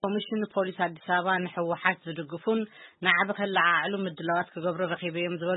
ኮሚሽን ፖሊስ አዲስ አበባ ንሕወሓት ዝድግፉን ንዓብ ከለዓዕሉ ምድላዋት ክገብሩ ረኺቦም ዝበሉ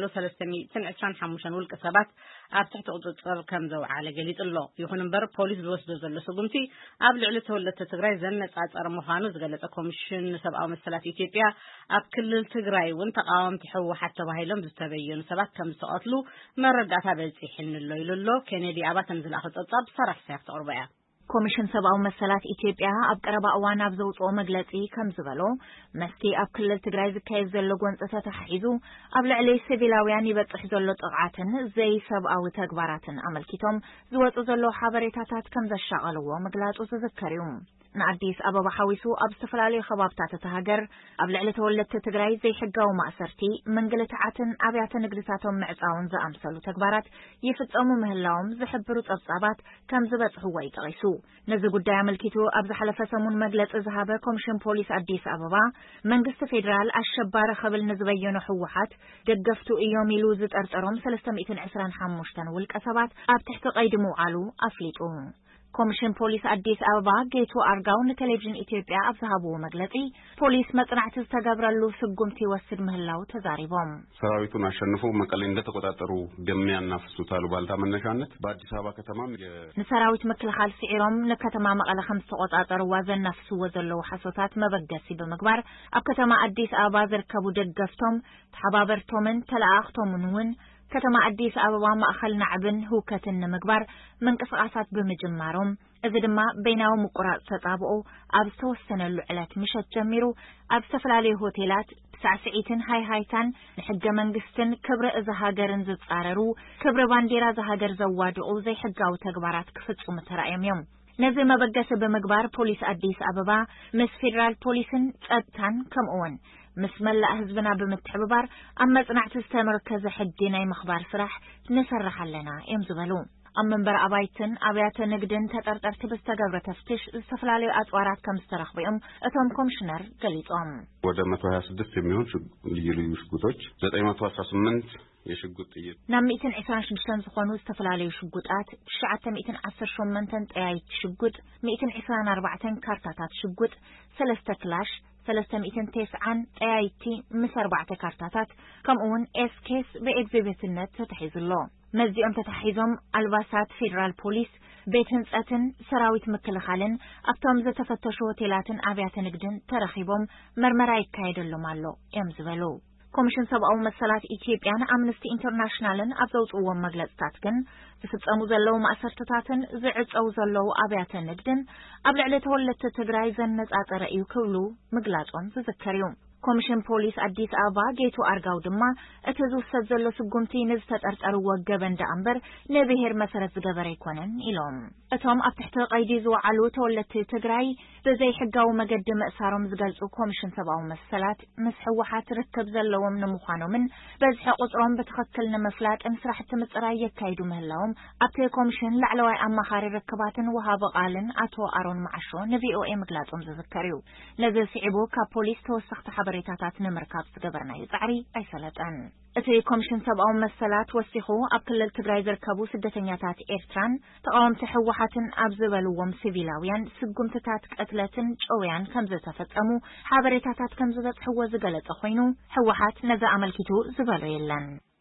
325 ውልቀ ሰባት ኣብ ትሕቲ ቁጥጥር ከም ዘውዓለ ገሊጹ ኣሎ። ይኹን እምበር ፖሊስ ዝወስዶ ዘሎ ስጉምቲ ኣብ ልዕሊ ተወለድቲ ትግራይ ዘነጻጸረ ምዃኑ ዝገለጸ ኮሚሽን ሰብኣዊ መሰላት ኢትዮጵያ ኣብ ክልል ትግራይ እውን ተቃወምቲ ሕወሓት ተባሂሎም ዝተበየኑ ሰባት ከም ዝተቐትሉ መረዳእታ በፂሕንሎ ኢሉ ኣሎ። ኬኔዲ ኣባተን ዝለኣኸ ጸብጻብ ሰራሕ ሰያፍ ተቕርበያ ኮሚሽን ሰብኣዊ መሰላት ኢትዮጵያ ኣብ ቀረባ እዋን ኣብ ዘውፅኦ መግለጺ ከም ዝበሎ መስቲ ኣብ ክልል ትግራይ ዝካየድ ዘሎ ጎንፅታት ተሓሒዙ ኣብ ልዕሊ ሲቪላውያን ይበጽሕ ዘሎ ጥቕዓትን ዘይ ሰብኣዊ ተግባራትን ኣመልኪቶም ዝወፁ ዘሎ ሓበሬታታት ከም ዘሻቐልዎ ምግላጹ ዝዝከር እዩ። ንአዲስ አበባ ሓዊሱ ኣብ ዝተፈላለዩ ከባብታት ተሃገር ኣብ ልዕሊ ተወለድቲ ትግራይ ዘይሕጋዊ ማእሰርቲ መንገልታዓትን ኣብያተ ንግድታቶም ምዕጻውን ዝኣምሰሉ ተግባራት ይፍጸሙ ምህላዎም ዝሕብሩ ጸብጻባት ከም ዝበጽሕዎ ይጠቒሱ። ነዚ ጉዳይ ኣመልኪቱ ኣብ ዝሓለፈ ሰሙን መግለጺ ዝሃበ ኮሚሽን ፖሊስ አዲስ ኣበባ መንግስቲ ፌደራል ኣሸባሪ ኸብል ንዝበየኑ ሕወሓት ደገፍቱ እዮም ኢሉ ዝጠርጠሮም 325 ውልቀ ሰባት ኣብ ትሕቲ ቀይዲ ምውዓሉ ኣፍሊጡ። ኮሚሽን ፖሊስ አዲስ አበባ ጌቱ አርጋው ንቴሌቪዥን ኢትዮጵያ ኣብ ዝሃብዎ መግለጺ ፖሊስ መጽናዕቲ ዝተገብረሉ ስጉምቲ ይወስድ ምህላው ተዛሪቦም ሰራዊቱን አሸንፎ መቀሌ እንደተቆጣጠሩ ገሚያናፍሱታሉ ባልታ መነሻነት በአዲስ አበባ ከተማም ንሰራዊት መከላኸል ሲዒሮም ንከተማ መቀለ ከም ዝተቆጣጠሩ ዋዘናፍስዎ ዘለው ሓሶታት መበገሲ በመግባር ኣብ ከተማ አዲስ አበባ ዝርከቡ ደገፍቶም ተሓባበርቶምን ተላኣኽቶምን እውን ከተማ አዲስ አበባ ማእኸል ናዕብን ህውከትን ንምግባር መንቀሳቃሳት ብምጅማሮም እዚ ድማ በይናዊ ምቁራጽ ተጣብኦ ኣብ ዝተወሰነሉ ዕለት ምሸት ጀሚሩ ኣብ ዝተፈላለዩ ሆቴላት ሳዕስዒትን ሃይሃይታን ንሕገ መንግስትን ክብሪ እዚ ሃገርን ዝጻረሩ ክብሪ ባንዴራ ዝሃገር ዘዋድቑ ዘይሕጋዊ ተግባራት ክፍጽሙ ተራእዮም እዮም። ነዚ መበገሲ ብምግባር ፖሊስ አዲስ አበባ ምስ ፌደራል ፖሊስን ጸጥታን ከምኡውን ምስ መላእ ህዝብና ብምትሕብባር ኣብ መጽናዕቲ ዝተመርከዘ ሕጊ ናይ ምኽባር ስራሕ ንሰርሕ ኣለና እዮም ዝበሉ። ኣብ መንበር ኣባይትን ኣብያተ ንግድን ተጠርጠርቲ ብዝተገብረ ተፍትሽ ዝተፈላለዩ ኣጽዋራት ከም ዝተረኽቦም እቶም ኮሚሽነር ገሊጾም ወደ 126 የሚሆን ልዩ ልዩ ሽጉጦች 918 የሽጉጥ ጥይት ናብ 126 ዝኾኑ ዝተፈላለዩ ሽጉጣት 918 ጠያይት ሽጉጥ 124 ካርታታት ሽጉጥ 3 ክላሽ 390 ጠያይቲ ምስ 4 ካርታታት ከምኡውን ኤስኬስ በኤግዚቢትነት ተተሒዙሎ መዚኦም ተተሒዞም አልባሳት ፌደራል ፖሊስ ቤት ህንጸትን ሰራዊት መከላኸልን ኣብቶም ዝተፈተሹ ሆቴላትን ኣብያተ ንግድን ተረኺቦም መርመራ ይካየደሎም ኣሎ እዮም ዝበሉ። ኮሚሽን ሰብኣዊ መሰላት ኢትዮጵያን አምነስቲ ኢንተርናሽናልን ኣብ ዘውፅዎም መግለጽታት ግን ዝፍጸሙ ዘለው ማእሰርትታትን ዝዕጸው ዘለው ኣብያተ ንግድን ኣብ ልዕሊ ተወለድቲ ትግራይ ዘነጻጸረ እዩ ክብሉ ምግላጾም ዝዝከር እዩ። ኮሚሽን ፖሊስ አዲስ አበባ ጌቱ አርጋው ድማ እቲ ዝውሰድ ዘሎ ስጉምቲ ንዝተጠርጠርዎ ገበንዳ እምበር ንብሔር መሰረት ዝገበረ ይኮነን ኢሎም። እቶም ኣብ ትሕቲ ቀይዲ ዝወዓሉ ተወለድቲ ትግራይ ብዘይ ሕጋዊ መገዲ ምእሳሮም ዝገልጹ ኮሚሽን ሰብኣዊ መሰላት ምስ ሕወሓት ርክብ ዘለዎም ንምዃኖምን በዝሒ ቁጽሮም ብትኽክል ንምፍላጥን ስራሕቲ ምጽራይ የካይዱ ምህላዎም ኣብቲ ኮሚሽን ላዕለዋይ ኣማኻሪ ርክባትን ወሃቢ ቃልን ኣቶ ኣሮን ማዓሾ ንቪኦኤ ምግላጾም ዝዝከር እዩ። ነዚ ስዒቡ ካብ ፖሊስ ተወሳኽቲ ሓበሬታታት ንምርካብ ዝገበርናዮ ጻዕሪ ኣይሰለጠን። እቲ ኮሚሽን ሰብኣዊ መሰላት ወሲኹ ኣብ ክልል ትግራይ ዝርከቡ ስደተኛታት ኤርትራን ተቃወምቲ ሕወሓትን ኣብ ዝበልዎም ሲቪላውያን ስጉምትታት ቀትለትን ጨውያን ከም ዝተፈጸሙ ሓበሬታታት ከም ዝበጽሕዎ ዝገለጸ ኮይኑ ሕወሓት ነዚ ኣመልኪቱ ዝበሎ የለን።